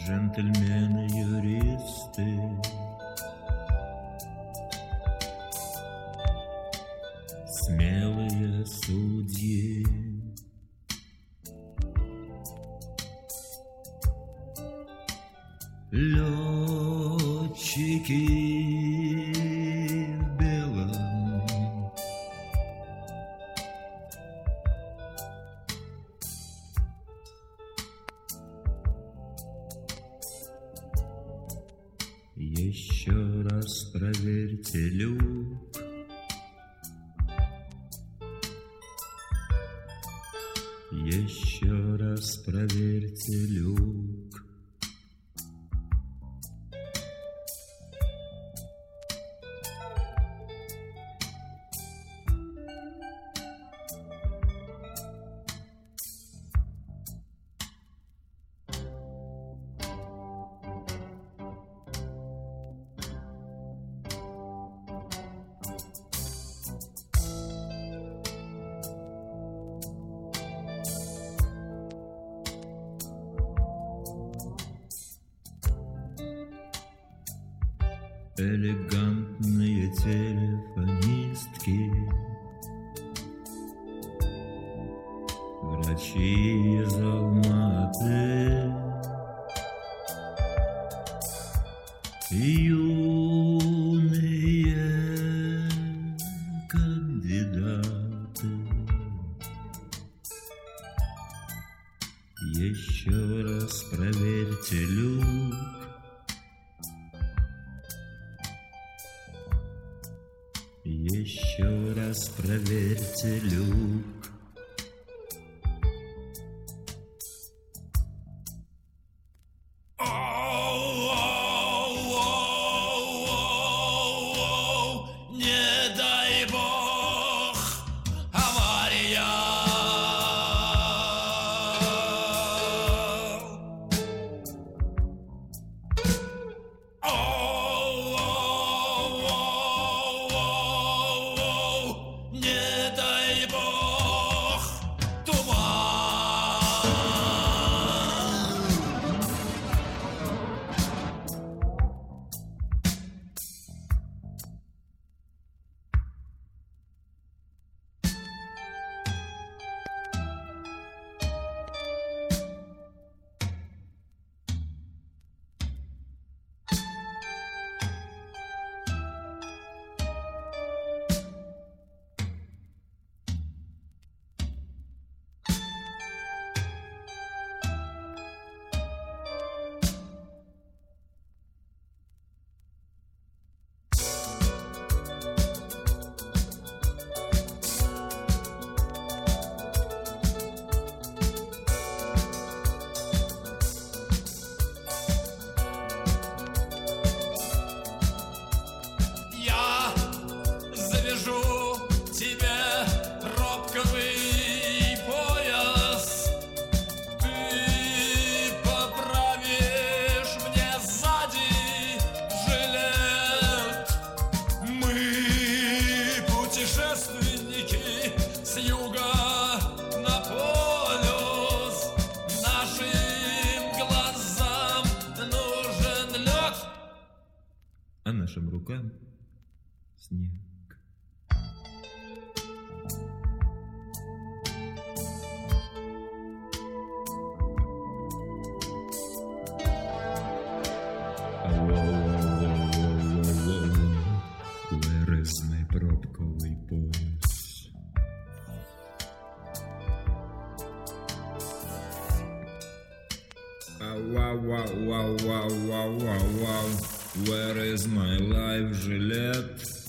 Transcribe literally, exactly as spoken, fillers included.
джентльмены-юристы, смелые судьи, летчики в белом, еще раз проверьте люк, еще раз проверьте люк. Элегантные телефонистки, врачи из Алматы, юные кандидаты, еще раз проверьте люк. Еще раз проверьте люк. Не дай бог, авария. Не дай бог, туман. Я завяжу тебе пробковый пояс, ты поправишь мне сзади жилет. Мы путешественники с юга на полюс, нашим глазам нужен лед, А нашим рукам снег. Where is my пробковый пояс? Wow, wow, wow, wow, wow, wow, wow. Where is my life жилет?